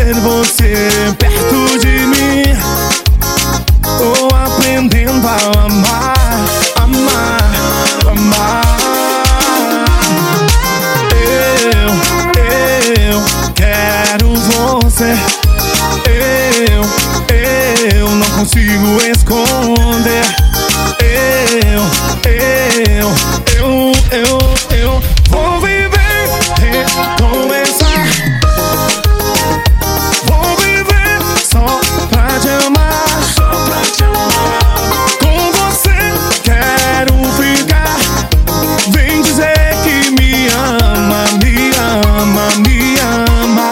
ter você perto de mim. Tô aprendendo a amar, amar, amar. Eu quero você. Eu não consigo esconder. Eu vou viver, recomeçar. Vou viver só pra te amar, só pra te amar. Com você quero ficar. Vem dizer que me ama, me ama, me ama.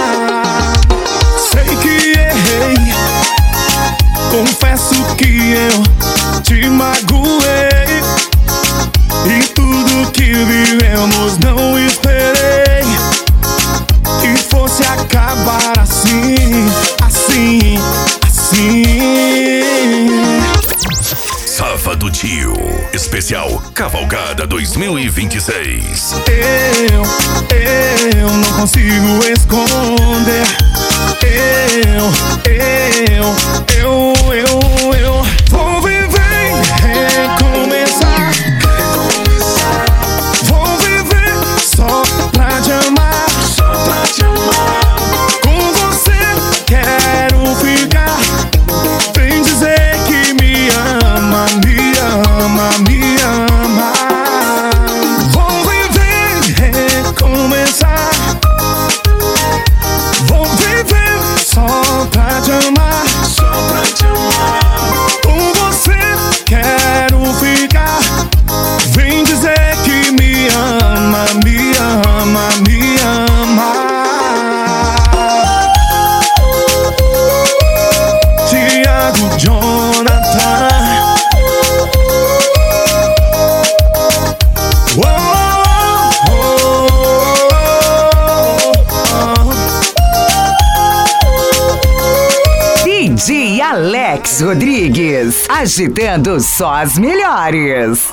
Sei que errei, confesso que eu te magoei. E tudo que vivemos não esperei que fosse acabar assim, assim, assim. Sábado Tio, especial Cavalgada 2026. Eu não consigo esconder. Eu vou viver, recomeçar. Vou viver só pra te amar, só pra te amar. Com você quero ficar. Vem dizer que me ama, me ama, me ama. Vou viver, recomeçar. Vou viver só pra te amar, só pra te amar. Com você quero ficar. Vem dizer que me ama, me ama, me ama. Thiago Jonathan. DJ Alex Rodrigues, agitando só as melhores.